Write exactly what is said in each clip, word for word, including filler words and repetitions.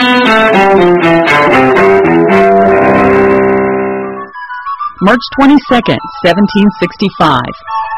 March twenty-second, seventeen sixty-five.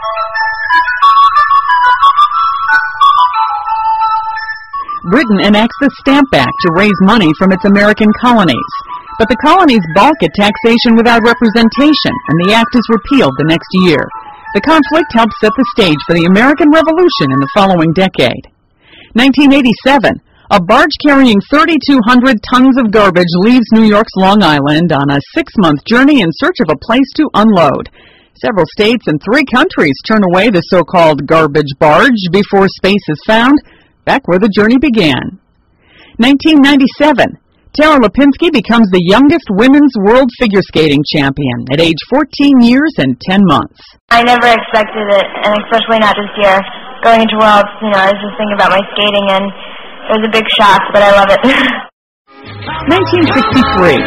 Britain enacts the Stamp Act to raise money from its American colonies. But the colonies balk at taxation without representation, and the act is repealed the next year. The conflict helped set the stage for the American Revolution in the following decade. nineteen eighty-seven. A barge carrying thirty-two hundred tons of garbage leaves New York's Long Island on a six-month journey in search of a place to unload. Several states and three countries turn away the so-called garbage barge before space is found, back where the journey began. nineteen ninety-seven. Tara Lipinski becomes the youngest women's world figure skating champion at age fourteen years and ten months. I never expected it, and especially not this year. Going into Worlds, you know, I was just thinking about my skating, and it was a big shock, but I love it. nineteen sixty-three.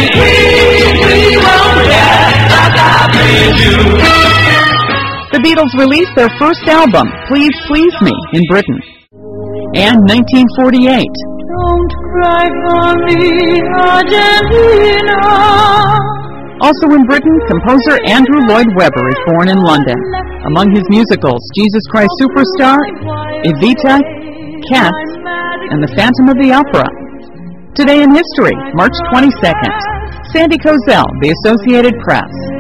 The Beatles released their first album, Please Please Me, in Britain. And nineteen forty-eight. Don't cry for me, Argentina. Also in Britain, composer Andrew Lloyd Webber is born in London. Among his musicals, Jesus Christ Superstar, Evita, Cats, and The Phantom of the Opera. Today in history, March twenty-second. Sandy Kozel, The Associated Press.